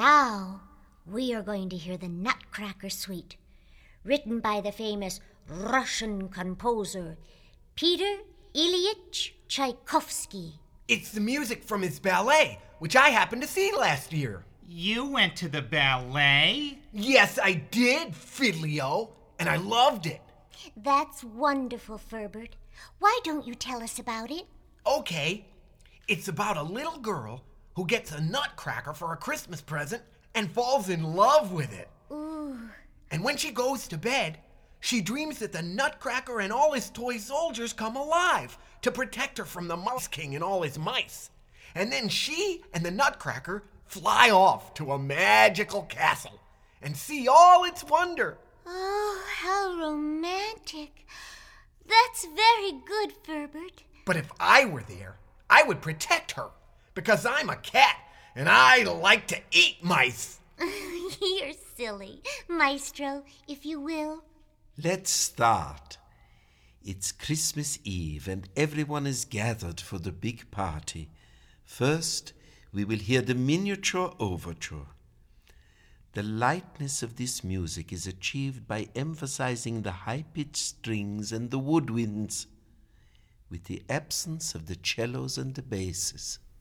now we are going to hear the Nutcracker Suite, written by the famous Russian composer Peter Ilyich Tchaikovsky. It's the music from his ballet, which I happened to see last year. You went to the ballet? Yes, I did, Fiddlio, and I loved it. That's wonderful, Ferbert. Why don't you tell us about it? Okay, it's about a little girl who gets a nutcracker for a Christmas present and falls in love with it. Ooh. And when she goes to bed, she dreams that the nutcracker and all his toy soldiers come alive to protect her from the Mouse King and all his mice. And then she and the nutcracker fly off to a magical castle and see all its wonder. Oh, how romantic. That's very good, Ferbert. But if I were there, I would protect her, because I'm a cat and I like to eat mice. You're silly. Maestro, if you will. Let's start. It's Christmas Eve and everyone is gathered for the big party. First, we will hear the miniature overture. The lightness of this music is achieved by emphasizing the high-pitched strings and the woodwinds, with the absence of the cellos and the basses.